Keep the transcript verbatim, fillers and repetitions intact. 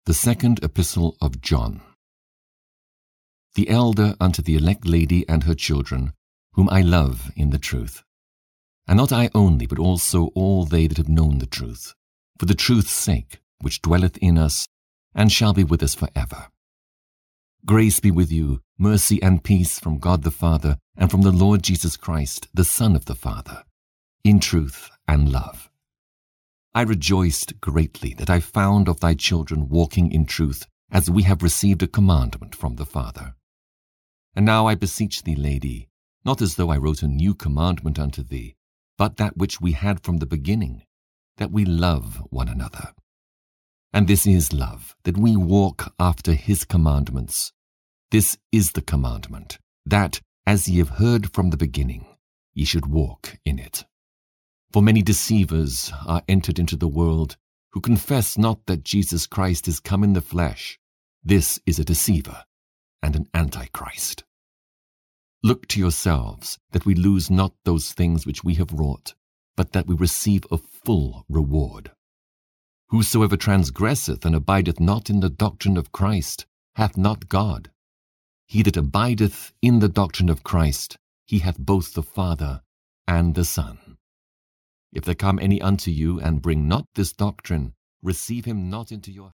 The second epistle of John. The elder unto the elect lady and her children, whom I love in the truth. And not I only, but also all they that have known the truth, for the truth's sake, which dwelleth in us, and shall be with us for ever. Grace be with you, mercy and peace from God the Father, and from the Lord Jesus Christ, the Son of the Father, in truth and love. I rejoiced greatly that I found of thy children walking in truth, as we have received a commandment from the Father. And now I beseech thee, lady, not as though I wrote a new commandment unto thee, but that which we had from the beginning, that we love one another. And this is love, that we walk after his commandments. This is the commandment, that, as ye have heard from the beginning, ye should walk in it. For many deceivers are entered into the world, who confess not that Jesus Christ is come in the flesh. This is a deceiver and an antichrist. Look to yourselves, that we lose not those things which we have wrought, but that we receive a full reward. Whosoever transgresseth and abideth not in the doctrine of Christ hath not God. He that abideth in the doctrine of Christ, he hath both the Father and the Son. If there come any unto you, and bring not this doctrine, receive him not into your